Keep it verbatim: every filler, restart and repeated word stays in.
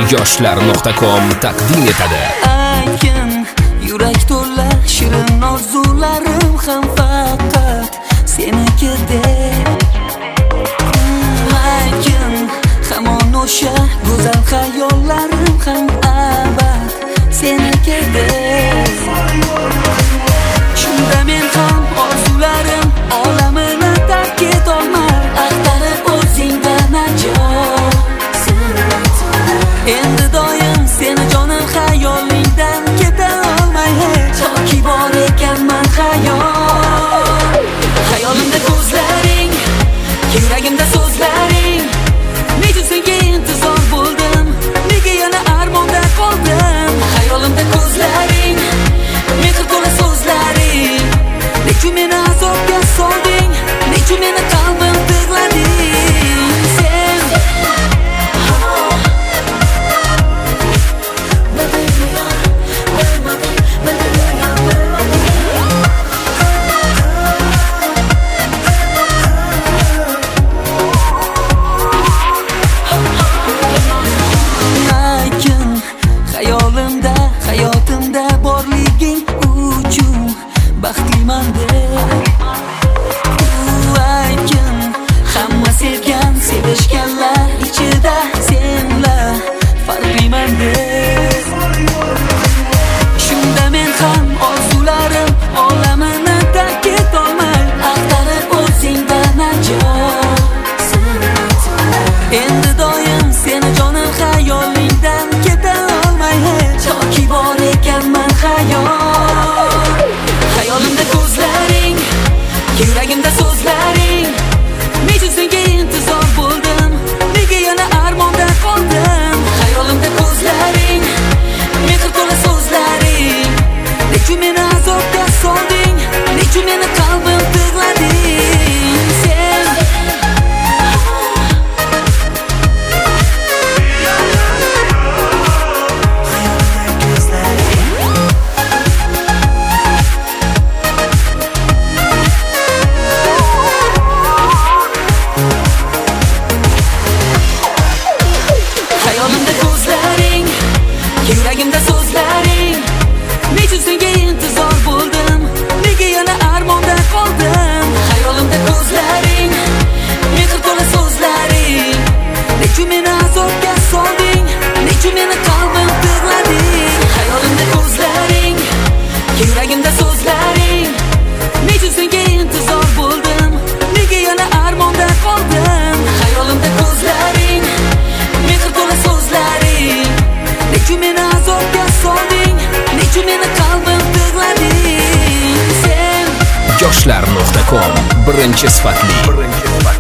yoshlar nuqta com taqdim etadi. Aytgin, yurak to'la shirin orzularim ham faqat senikidek. Aytgin, hamon o'sha go'zal xayollarim ham abad senikidek. Shunda men ham orzularim olamini tark etolmay axtarib o'zingdan najot. Endi doim seni jonim xayolingdan keta olmay hech toki bor ekanman xayol. Xayolimda ko'zlaring, yuragimda so'zlaring. Nechun senga intizor bo'ldim, nega yana armonda qoldim. Xayolimda ko'zlaring, mehr to'la so'zlaring. Nechun meni azobga solding, nechun meni qalbim tig'lading. Sen hayotimda borliging uchun baxtliman deb aytgin. Hamma sevgan sevishganlar ichida senlar farqliman deb. Shunda men ham orzularim olamini tark etolmay axtarib o'zingdan najot. Endi doim seni jonim xayolingdan keta olmay hech toki bor ekanman xayol. Xayolimda ko'zlaring, yuragimda so'zlaring. Nechun senga intizor bo'ldim, nega yana armonda qoldim. Xayolimda ko'zlaring, mehr to'la so'zlaring. Nechun meni azobga solding, nechun meni qalbim tig'lading. Sen xayolimda ko'zlaring, yuragimda so'zlaring. Nechun senga intizor bo'ldim, nega yana armonda qoldim. Xayolimda ko'zlaring, mehr to'la so'zlaring. Nechun meni azobga solding, nechun meni qalbim tig'lading. Xayolimda ko'zlaring, yuragimda so'zlaring. Nechun senga intizor bo'ldim, nega yana armonda qoldim. Xayolimda ko'zlaring, mehr to'la so'zlaring. Nechun meni azobga solding, nechun meni qalbim tig'lading. Sen yoshlar nuqta com birinchi sifatli